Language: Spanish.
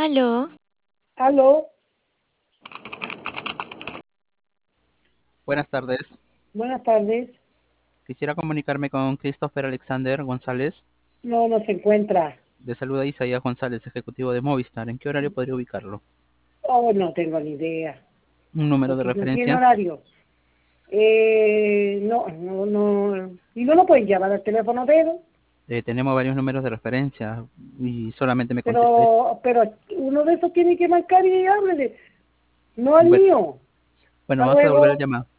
Aló, Aló, Buenas tardes. buenas tardes. Quisiera comunicarme con Christopher Alexander González. No, no se encuentra. De saluda Isaías González, ejecutivo de Movistar. ¿En qué horario podría ubicarlo? Oh, no tengo ni idea, Un número de porque no tiene referencia. horario. No, no, no. ¿Y no lo pueden llamar al teléfono de él? Tenemos varios números de referencia y solamente me contesta ese. Pero uno de esos tiene que marcar y háblele. No al Bueno, mío. bueno, Hasta vamos a devolver la luego. llamada.